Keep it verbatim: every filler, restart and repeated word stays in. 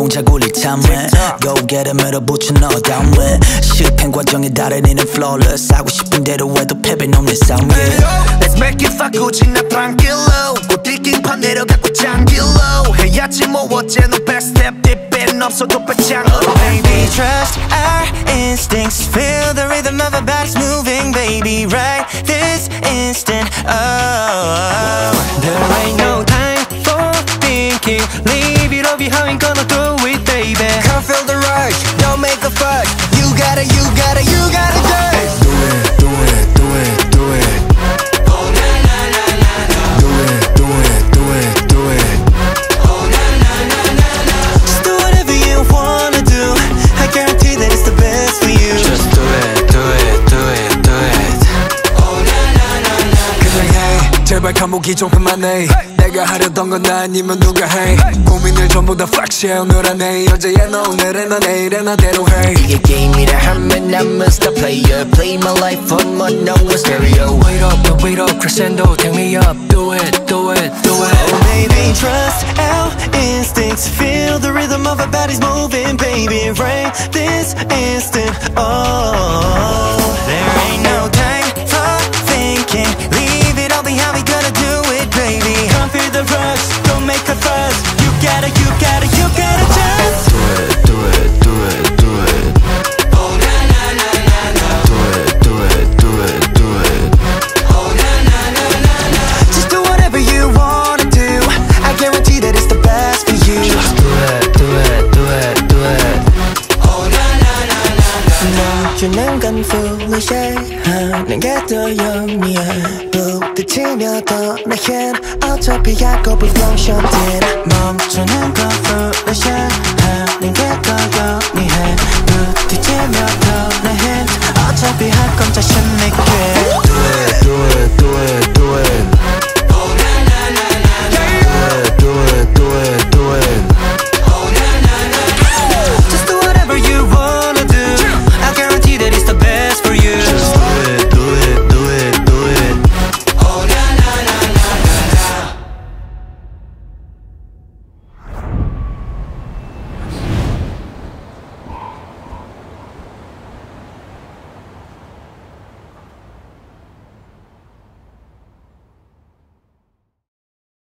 동작 울릴 참해 Go get it 밀어붙여 너 다음에 실패 과정에 달인이는 flawless 하고 싶은 대로 해도 패배는 없는 싸움 yeah. Let's make it fuck 굳이 나 tranquilo 꽃들긴 내려가고 장길로 해야지 뭐 어째 no best step 뒷배는 없어도 배짱으로 Oh baby trust our instincts Feel the rhythm of our bodies moving baby right this instant Oh there ain't no time for thinking Leave it all behind gonna do it baby Can't feel the rush don't make a fuss You gotta you gotta you gotta do it Do it do it do it do it 제발 감옥이 좀 그만해 내가 하려던 건 나 아니면 누가 해 고민을 전부 다 fuck shit 오늘 안해 어제야 오늘은 너 내일은 나대로 해 이게 게임이라 하면 I'm a star player Play my life on my number stereo Wait up, wait up, crescendo Take me up, do it, do it, do it Oh baby, trust our instincts Feel the rhythm of our bodies moving Baby, right this instant Oh, there ain't no time for thinking Leave it all behind, we gonna do it, baby Can't feel the rush, don't make a fuss You gotta, you gotta, you gotta just Do it, do it, do it, do it Oh na na na na na Do it, do it, do it, do it Oh na na na na na Just do whatever you wanna do I guarantee that it's the best for you Just do it, do it, do it, do it Oh na na na na na 멈추는 건 foolish 하는 게 더 영리해 부딪히며 떠나긴 어차피 약고 불평션된 멈추는 건 foolish 하는 게 더 영리해 부딪히며 떠나긴 어차피 할 건 자신 있게